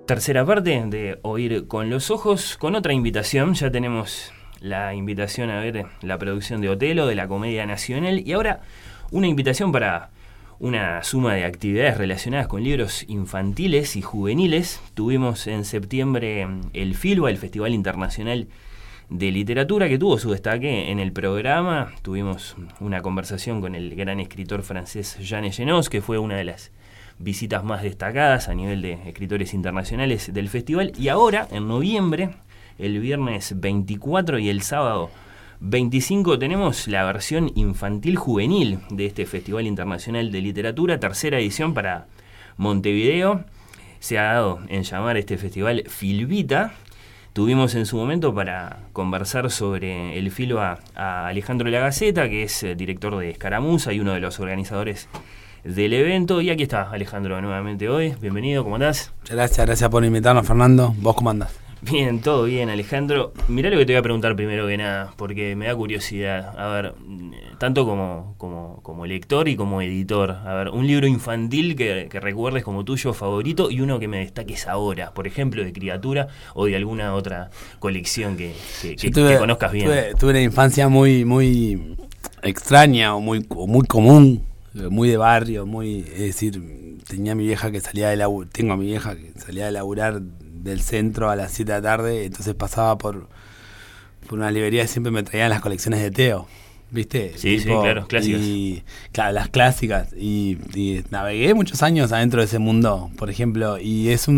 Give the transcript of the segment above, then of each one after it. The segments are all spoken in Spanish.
tercera parte de Oír con los Ojos, con otra invitación. Ya tenemos la invitación a ver la producción de Otelo, de la Comedia Nacional, y ahora una invitación para una suma de actividades relacionadas con libros infantiles y juveniles. Tuvimos en septiembre el FILBA, el Festival Internacional de Literatura, que tuvo su destaque en el programa. Tuvimos una conversación con el gran escritor francés Jean Echenós, que fue una de las visitas más destacadas a nivel de escritores internacionales del festival. Y ahora, en noviembre, el viernes 24 y el sábado 25, tenemos la versión infantil juvenil de este Festival Internacional de Literatura, tercera edición para Montevideo. Se ha dado en llamar este festival Filvita. Tuvimos en su momento para conversar sobre el FILBA a Alejandro Lagaceta, que es director de Escaramuza y uno de los organizadores del evento. Y aquí está Alejandro nuevamente hoy. Bienvenido, ¿cómo andás? Muchas gracias por invitarnos, Fernando. ¿Vos cómo andás? Bien, todo bien, Alejandro. Mirá lo que te voy a preguntar primero que nada, porque me da curiosidad. A ver, tanto como lector y como editor. A ver, un libro infantil que recuerdes como tuyo favorito y uno que me destaques ahora, por ejemplo, de Criatura o de alguna otra colección que conozcas bien. Tuve una infancia muy extraña o muy común, muy de barrio, es decir, tengo a mi vieja que salía de laburar del centro a las 7 de la tarde, entonces pasaba por una librería y siempre me traían las colecciones de Teo, ¿viste? Sí, claro, clásicas. Y, claro, las clásicas, y navegué muchos años adentro de ese mundo, por ejemplo, y es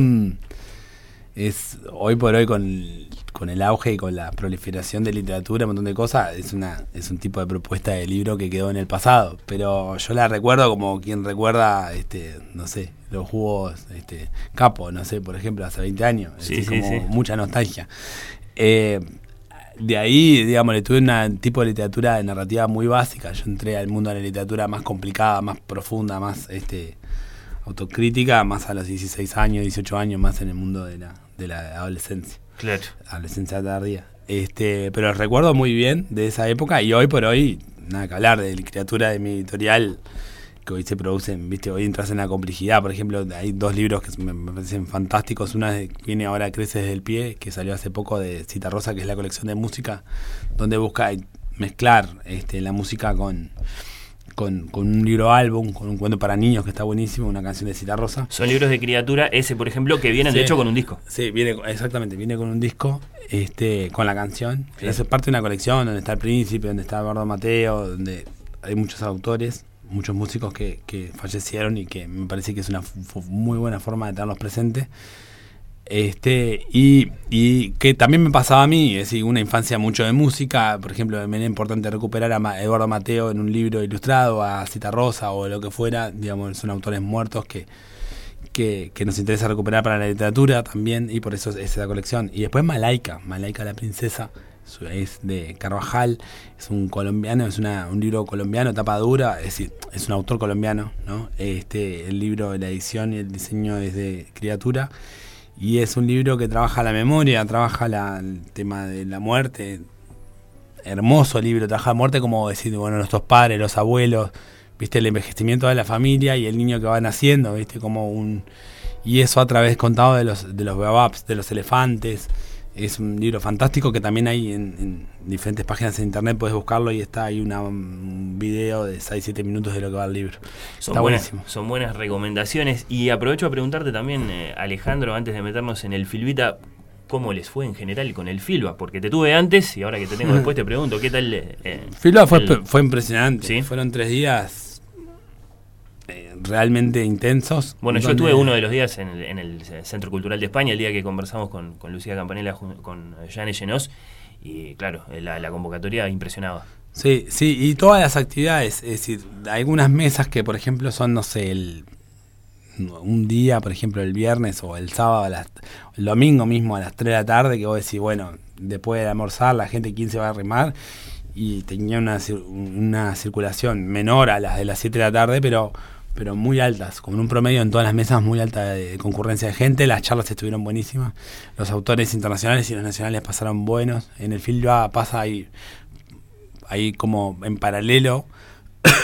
hoy por hoy con el auge y con la proliferación de literatura, un montón de cosas, es un tipo de propuesta de libro que quedó en el pasado, pero yo la recuerdo como quien recuerda, no sé, los jugos Capo, no sé, por ejemplo, hace 20 años, sí. Mucha nostalgia. De ahí, digamos, le tuve un tipo de literatura de narrativa muy básica. Yo entré al mundo de la literatura más complicada, más profunda, más autocrítica, más a los 16 años, 18 años, más en el mundo de la adolescencia. Claro. Adolescencia tardía. Pero recuerdo muy bien de esa época, y hoy por hoy, nada que hablar de literatura de mi editorial, que hoy se producen, ¿viste? Hoy entras en la complejidad. Por ejemplo, hay dos libros que me parecen fantásticos. Una viene ahora, Crece desde el pie, que salió hace poco, de Citarrosa, que es la colección de música, donde busca mezclar la música con un libro álbum, con un cuento para niños que está buenísimo, una canción de Citarrosa. Son libros de Criatura, ese por ejemplo, que vienen de hecho con un disco. Sí, viene con un disco, con la canción. Sí. Es parte de una colección donde está El Príncipe, donde está Eduardo Mateo, donde hay muchos autores, muchos músicos que fallecieron, y que me parece que es una muy buena forma de tenerlos presentes. Y que también me pasaba a mí, es decir, una infancia mucho de música. Por ejemplo, me era importante recuperar a Eduardo Mateo en un libro ilustrado, a Citarrosa o lo que fuera. Digamos, son autores muertos que nos interesa recuperar para la literatura también, y por eso es esa colección. Y después Malaika la princesa, es de Carvajal, es un colombiano, es un libro colombiano, tapa dura, es decir, es un autor colombiano, ¿no? El libro, la edición y el diseño es de Criatura, y es un libro que trabaja la memoria, trabaja el tema de la muerte. Hermoso libro, trabaja la muerte como decir, bueno, nuestros padres, los abuelos, ¿viste? El envejecimiento de la familia y el niño que va naciendo, ¿viste? Y eso a través contado de los baobabs, de los elefantes. Es un libro fantástico que también hay en diferentes páginas de internet, puedes buscarlo, y está ahí un video de 6-7 minutos de lo que va el libro. Son buenas recomendaciones. Y aprovecho a preguntarte también, Alejandro, antes de meternos en el Filbita, ¿cómo les fue en general con el FILBA? Porque te tuve antes y ahora que te tengo después te pregunto, ¿qué tal? FILBA fue impresionante. ¿Sí? Fueron 3 días realmente intensos. Bueno, yo estuve uno de los días en el Centro Cultural de España, el día que conversamos con Lucía Campanella, con Jean Echenós, y claro, la convocatoria impresionaba. Sí, y todas las actividades, es decir, algunas mesas que, por ejemplo, son, no sé, un día, por ejemplo, el viernes o el sábado, el domingo mismo a las 3 de la tarde, que vos decís, bueno, después de almorzar, la gente, ¿quién se va a arrimar? Y tenía una circulación menor a las de las 7 de la tarde, pero muy altas, con un promedio en todas las mesas muy alta de concurrencia de gente. Las charlas estuvieron buenísimas, los autores internacionales y los nacionales pasaron buenos. En el FILBA pasa ahí como en paralelo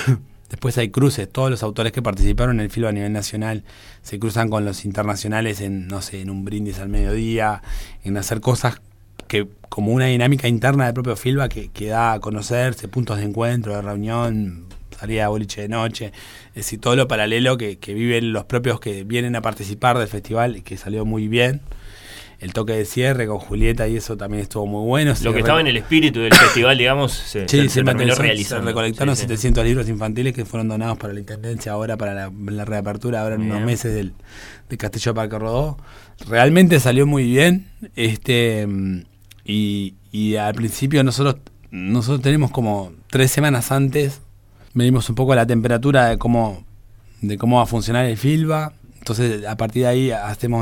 Después hay cruces, todos los autores que participaron en el FILBA a nivel nacional se cruzan con los internacionales en, no sé, en un brindis al mediodía, en hacer cosas que como una dinámica interna del propio FILBA que da a conocerse, puntos de encuentro, de reunión, salida de boliche de noche, es decir, todo lo paralelo que viven los propios que vienen a participar del festival y que salió muy bien. El toque de cierre con Julieta y eso también estuvo muy bueno. Lo que estaba en el espíritu del festival, digamos, se terminó realizando. Se recolectaron 700 libros infantiles que fueron donados para la Intendencia ahora, para la reapertura, ahora en unos meses de Castillo de Parque Rodó. Realmente salió muy bien. Y al principio nosotros tenemos como 3 semanas antes, medimos un poco la temperatura de cómo va a funcionar el FILBA. Entonces, a partir de ahí hacemos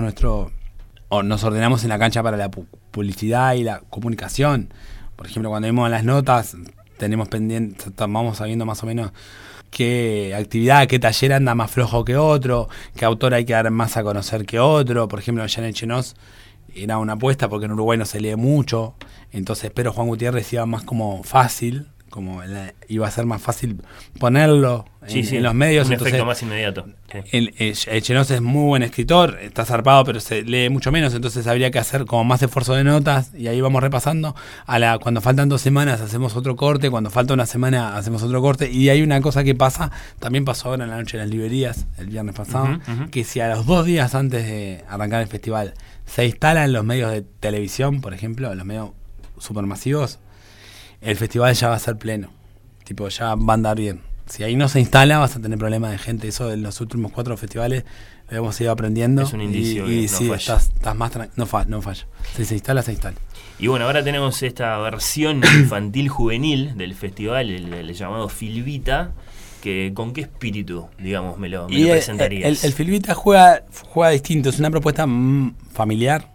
nos ordenamos en la cancha para la publicidad y la comunicación. Por ejemplo, cuando vemos las notas, tenemos pendiente, vamos sabiendo más o menos qué actividad, qué taller anda más flojo que otro, qué autor hay que dar más a conocer que otro. Por ejemplo, Janet Chenoz era una apuesta porque en Uruguay no se lee mucho, entonces pero Juan Gutiérrez iba más como fácil, iba a ser más fácil ponerlo en los medios. Un entonces, efecto más inmediato. El Chenoz es muy buen escritor, está zarpado, pero se lee mucho menos, entonces habría que hacer como más esfuerzo de notas, y ahí vamos repasando. Cuando faltan 2 semanas hacemos otro corte, cuando falta una semana hacemos otro corte, y hay una cosa que también pasó ahora en la noche de las librerías, el viernes pasado, que si a los 2 días antes de arrancar el festival se instalan los medios de televisión, por ejemplo, los medios supermasivos, el festival ya va a ser pleno, ya va a andar bien. Si ahí no se instala, vas a tener problemas de gente. Eso en los últimos 4 festivales lo hemos ido aprendiendo. Es un indicio y no sí, falla. estás más no falla. Si se instala, se instala. Y bueno, ahora tenemos esta versión infantil juvenil del festival, el llamado Filvita, que ¿con qué espíritu, digamos, me lo presentarías? El Filvita juega distinto, es una propuesta familiar.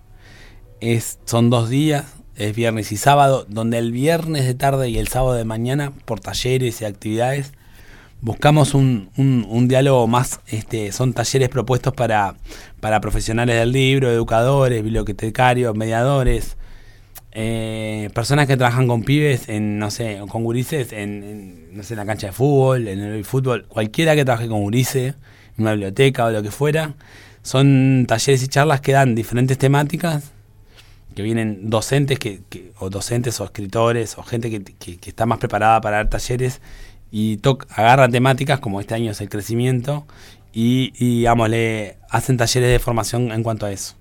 Son 2 días, es viernes y sábado, donde el viernes de tarde y el sábado de mañana, por talleres y actividades, buscamos un diálogo más. Son talleres propuestos para profesionales del libro, educadores, bibliotecarios, mediadores, personas que trabajan con pibes con gurises en la cancha de fútbol, en el fútbol, cualquiera que trabaje con gurises, en una biblioteca o lo que fuera. Son talleres y charlas que dan diferentes temáticas, que vienen docentes o escritores o gente que está más preparada para dar talleres y agarra temáticas como este año es el crecimiento y digamos, le hacen talleres de formación en cuanto a eso.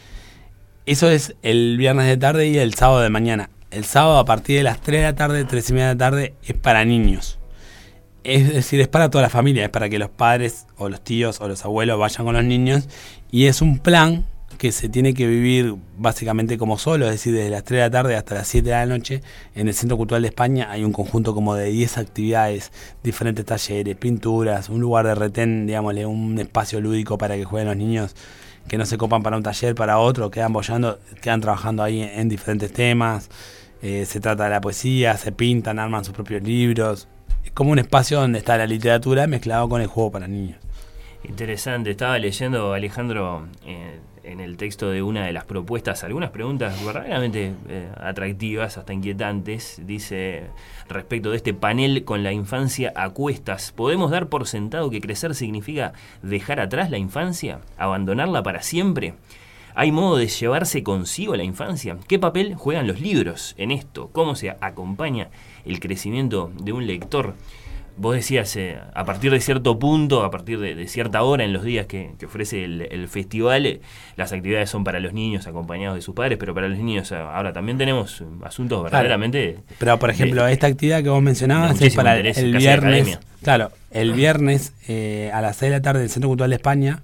Eso es el viernes de tarde y el sábado de mañana. El sábado a partir de las 3 de la tarde, 3:30 de la tarde, es para niños. Es decir, es para toda la familia, es para que los padres o los tíos o los abuelos vayan con los niños, y es un plan que se tiene que vivir básicamente como solo, es decir, desde las 3 de la tarde hasta las 7 de la noche. En el Centro Cultural de España hay un conjunto como de 10 actividades, diferentes talleres, pinturas, un lugar de retén, digámosle, un espacio lúdico para que jueguen los niños que no se copan para un taller, para otro, quedan trabajando ahí en diferentes temas. Se trata de la poesía, se pintan, arman sus propios libros. Es como un espacio donde está la literatura mezclado con el juego para niños. Interesante. Estaba leyendo, Alejandro, en el texto de una de las propuestas, algunas preguntas verdaderamente atractivas, hasta inquietantes. Dice, respecto de este panel con la infancia a cuestas, ¿podemos dar por sentado que crecer significa dejar atrás la infancia? ¿Abandonarla para siempre? ¿Hay modo de llevarse consigo la infancia? ¿Qué papel juegan los libros en esto? ¿Cómo se acompaña el crecimiento de un lector? Vos decías, a partir de cierto punto, a partir de cierta hora en los días que ofrece el festival, las actividades son para los niños acompañados de sus padres, pero para los niños ahora también tenemos asuntos verdaderamente... Claro. Pero, por ejemplo, esta actividad que vos mencionabas es para el viernes. Claro, el viernes a las 6 de la tarde en el Centro Cultural de España.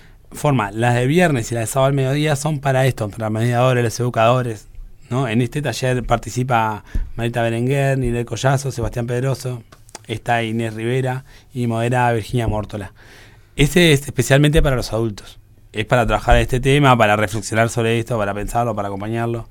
Las de viernes y las de sábado al mediodía son para esto, para mediadores, los educadores, ¿no? En este taller participa Marita Berenguer, Nilel Collazo, Sebastián Pedroso, está Inés Rivera y modera Virginia Mórtola. Este es especialmente para los adultos. Es para trabajar este tema, para reflexionar sobre esto, para pensarlo, para acompañarlo.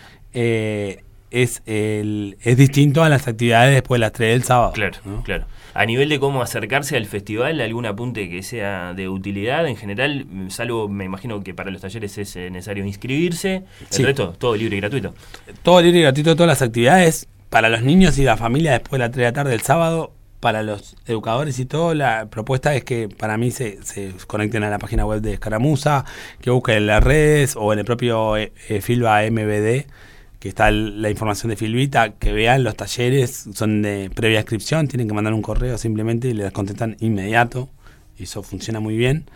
Es distinto a las actividades después de las 3 del sábado. Claro, ¿no? Claro. A nivel de cómo acercarse al festival, ¿algún apunte que sea de utilidad en general? Salvo, me imagino que para los talleres es necesario inscribirse. El resto, todo libre y gratuito. Todo libre y gratuito, todas las actividades. Para los niños y la familia, después de las 3 de la tarde del sábado, para los educadores y todo, la propuesta es que para mí se conecten a la página web de Escaramuza, que busquen en las redes o en el propio Filba MBD, que está la información de Filvita, que vean los talleres, son de previa inscripción, tienen que mandar un correo simplemente y les contestan inmediato, y eso funciona muy bien.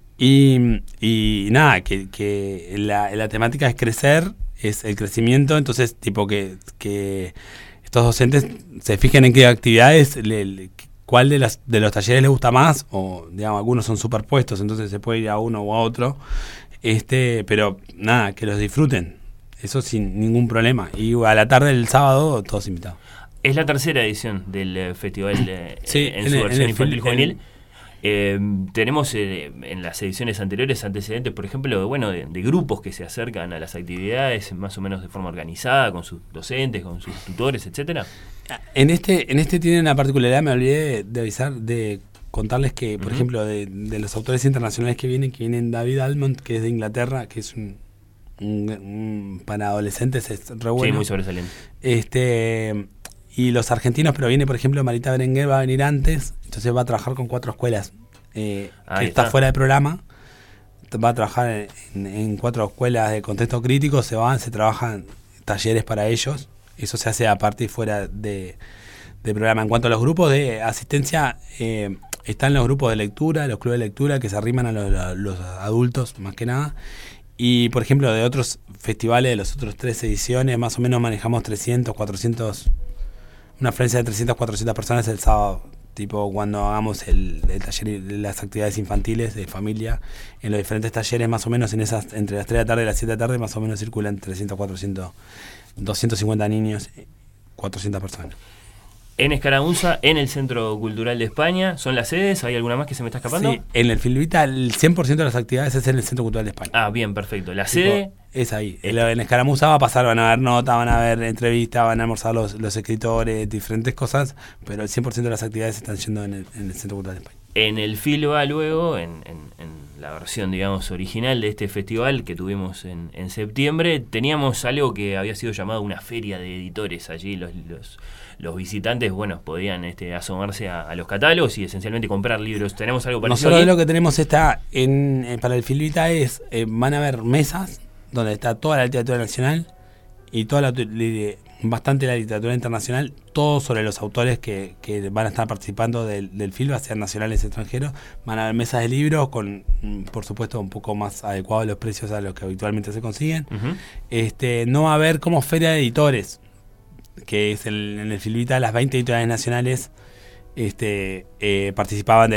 Y nada, que la temática es crecer, es el crecimiento, entonces tipo que estos docentes se fijen en qué actividades, cuál de los talleres les gusta más, o digamos, algunos son superpuestos, entonces se puede ir a uno o a otro, pero nada, que los disfruten, eso sin ningún problema. Y a la tarde del sábado, todos invitados. Es la tercera edición del festival sí, en su versión infantil juvenil. Tenemos en las ediciones anteriores antecedentes, por ejemplo, de grupos que se acercan a las actividades más o menos de forma organizada, con sus docentes, con sus tutores, etcétera. En este tiene una particularidad, me olvidé de avisar, de contarles que, por ejemplo, de los autores internacionales que vienen David Almond, que es de Inglaterra, que es un para adolescentes, es re bueno. Sí, muy sobresaliente. Y los argentinos, pero viene, por ejemplo, Marita Berenguer, va a venir antes, entonces va a trabajar con 4 escuelas, que está fuera de programa, va a trabajar en 4 escuelas de contexto crítico, se trabajan talleres para ellos, eso se hace aparte y fuera de programa. En cuanto a los grupos de asistencia, están los grupos de lectura, los clubes de lectura que se arriman a los adultos más que nada, y por ejemplo de otros festivales, de las otras 3 ediciones, más o menos manejamos 300, 400... Una afluencia de 300, 400 personas el sábado, tipo cuando hagamos el taller de las actividades infantiles de familia, en los diferentes talleres más o menos entre las 3 de la tarde y las 7 de la tarde más o menos circulan 300, 400, 250 niños, 400 personas. En Escaramuza, en el Centro Cultural de España, ¿son las sedes? ¿Hay alguna más que se me está escapando? Sí, en el Filvita el 100% de las actividades es en el Centro Cultural de España. Ah, bien, perfecto. ¿La sede? Es ahí. En Escaramuza va a pasar, van a ver notas, van a ver entrevistas, van a almorzar los escritores, diferentes cosas, pero el 100% de las actividades están yendo en el Centro Cultural de España. En el Filba luego, en la versión, digamos, original de este festival que tuvimos en septiembre, teníamos algo que había sido llamado una feria de editores. Allí los visitantes, podían asomarse a los catálogos y esencialmente comprar libros. ¿Tenemos algo parecido? Nosotros lo que tenemos para el Filvita van a haber mesas donde está toda la literatura nacional y bastante la literatura internacional, todo sobre los autores que van a estar participando del Filba, sean nacionales o extranjeros. Van a haber mesas de libros con, por supuesto, un poco más adecuados los precios a los que habitualmente se consiguen. No va a haber como feria de editores, que es en el Filvita las 20 editoriales nacionales participaban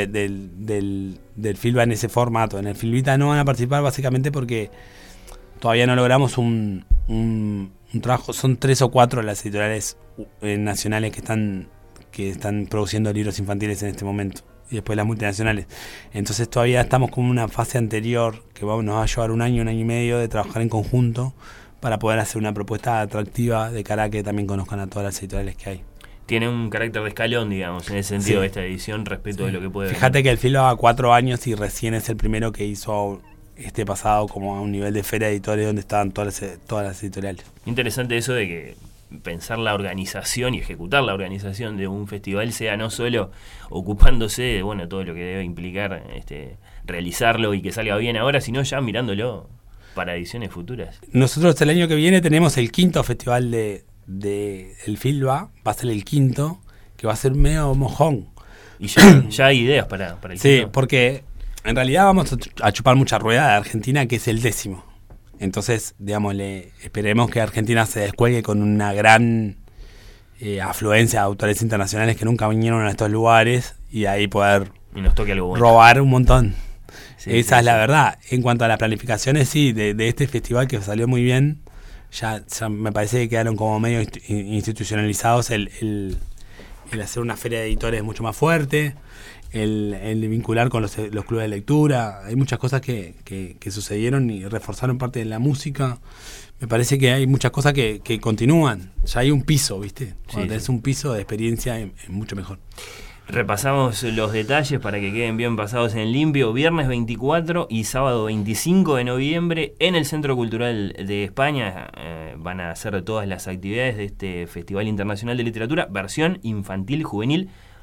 del Filba en ese formato. En el Filvita no van a participar básicamente porque todavía no logramos un trabajo. Son 3 o 4 las editoriales nacionales que están produciendo libros infantiles en este momento, y después las multinacionales. Entonces todavía estamos como en una fase anterior que nos va a llevar un año y medio de trabajar en conjunto para poder hacer una propuesta atractiva de cara a que también conozcan a todas las editoriales que hay. Tiene un carácter de escalón, digamos, en ese sentido, de esta edición respecto de lo que puede venir. Fíjate que el Filba va 4 años y recién es el primero que hizo pasado como a un nivel de feria de editores donde estaban todas las editoriales. Interesante eso de que pensar la organización y ejecutar la organización de un festival sea no solo ocupándose de todo lo que debe implicar realizarlo y que salga bien ahora, sino ya mirándolo para ediciones futuras. Nosotros el año que viene tenemos el 5º festival de el Filba, va a ser el 5º, que va a ser medio mojón. Y ya hay ideas para el 5º. Sí, porque en realidad vamos a chupar mucha rueda de Argentina, que es el 10º. Entonces, esperemos que Argentina se descuelgue con una gran afluencia de autores internacionales que nunca vinieron a estos lugares y ahí poder nos toque algo bueno. Robar un montón. Sí, esa es la verdad. En cuanto a las planificaciones, sí, de este festival que salió muy bien, ya me parece que quedaron como medio institucionalizados el hacer una feria de editores mucho más fuerte, el vincular con los clubes de lectura. Hay muchas cosas que sucedieron y reforzaron parte de la música. Me parece que hay muchas cosas que continúan. Ya hay un piso, ¿viste? Cuando tenés un piso de experiencia es mucho mejor. Repasamos los detalles para que queden bien pasados en limpio. Viernes 24 y sábado 25 de noviembre en el Centro Cultural de España van a hacer todas las actividades de este Festival Internacional de Literatura, versión infantil juvenil.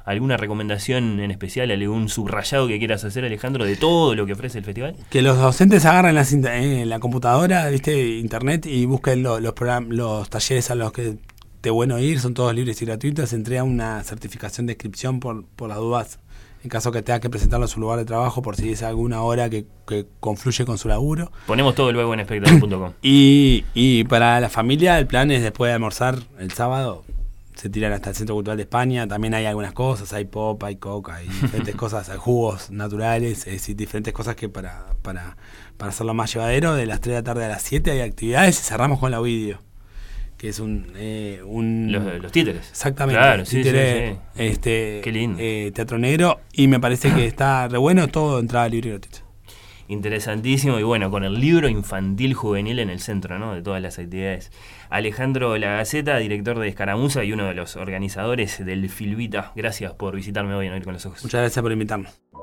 ¿Alguna recomendación en especial, algún subrayado que quieras hacer, Alejandro, de todo lo que ofrece el festival? Que los docentes agarren la computadora, ¿viste? Internet, y busquen los talleres a los que te bueno ir, son todos libres y gratuitos. Se entrega una certificación de inscripción por las dudas, en caso que tenga que presentarlo a su lugar de trabajo, por si es alguna hora que confluye con su laburo. Ponemos todo luego en espectador.com. y para la familia, el plan es después de almorzar el sábado, se tiran hasta el Centro Cultural de España. También hay algunas cosas, hay pop, hay coca, hay diferentes cosas, hay jugos naturales, es decir, diferentes cosas que para hacerlo más llevadero, de las 3 de la tarde a las 7 hay actividades y cerramos con la Ovidio, que es los títeres. Exactamente. Claro, títere, sí. Qué lindo. Teatro negro, y me parece que está re bueno, todo entrada libre y gratuita. Interesantísimo, y bueno, con el libro infantil juvenil en el centro, ¿no?, de todas las actividades. Alejandro Lagaceta, director de Escaramuza y uno de los organizadores del Filvita. Gracias por visitarme hoy en Oír con los Ojos. Muchas gracias por invitarnos.